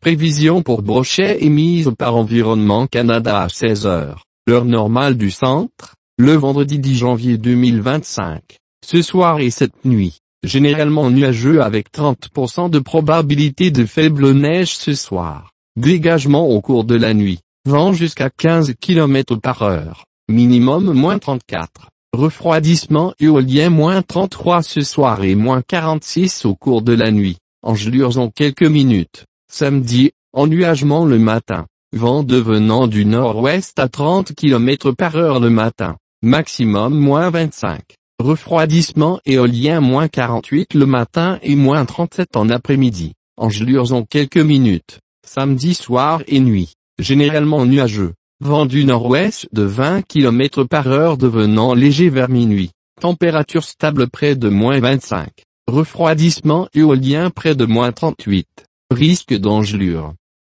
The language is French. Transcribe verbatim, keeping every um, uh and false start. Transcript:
Prévision pour Brochet émise par Environnement Canada à seize heures, l'heure normale du centre, le vendredi dix janvier deux mille vingt-cinq. Ce soir et cette nuit, généralement nuageux avec trente pour cent de probabilité de faible neige ce soir. Dégagement au cours de la nuit, vent jusqu'à quinze kilomètres par heure, minimum moins trente-quatre. Refroidissement éolien moins trente-trois ce soir et moins quarante-six au cours de la nuit, engelures en quelques minutes. Samedi, ennuagement le matin, vent devenant du nord-ouest à trente kilomètres par heure le matin, maximum moins vingt-cinq. Refroidissement éolien moins quarante-huit le matin et moins trente-sept en après-midi, engelures en quelques minutes. Samedi soir et nuit, généralement nuageux, vent du nord-ouest de vingt kilomètres par heure devenant léger vers minuit, température stable près de moins vingt-cinq. Refroidissement éolien près de moins trente-huit. Risque d'engelure.